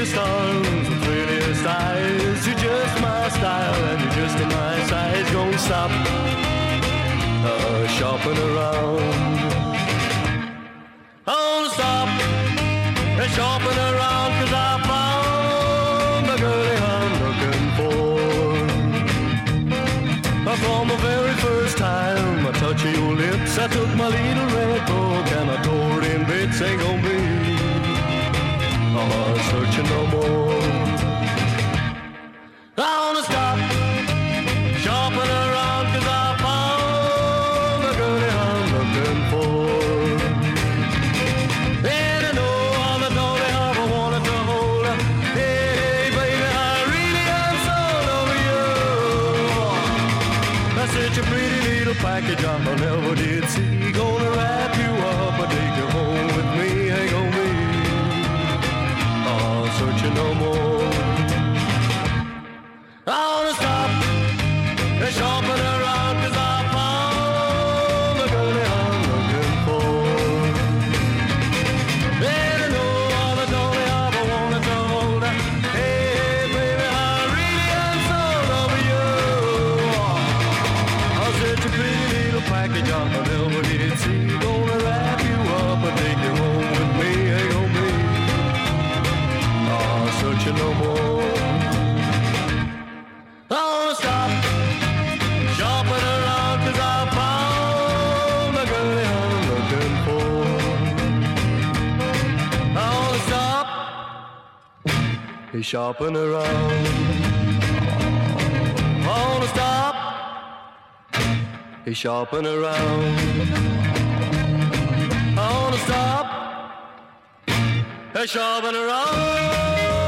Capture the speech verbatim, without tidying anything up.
prettiest arms, the prettiest eyes. You're just my style and you're just my size. Gonna stop uh, shopping around. Gonna stop uh, shopping around, 'cause I found the girlie I'm looking for. Uh, from the very first time I touched your lips, I took my little red book and I tore it in bits. Ain't gonna be uh, searching no more. I wanna stop shopping around, 'cause I found the girlie I'm looking for. And I know all the dolly I wanted to hold her. Hey, baby, I really am sold over you. That's such a pretty little package I never did see. Gonna wrap you up and take you home with me. Ain't gonna be uh, searching no more. I wanna stop shopping around, 'cause I found the girlie I'm looking for. And I know all the dolly I ever wanted to hold her. Hey, baby, I really am sold over you. I'm such a pretty little package I never did see. Gonna wrap you up and take you home with me. Ain't gonna be uh, searching no more. I wanna stop shopping around, 'cause I found the girlie I'm looking for. I wanna stop shopping around. I wanna stop shopping around. I wanna stop shopping around.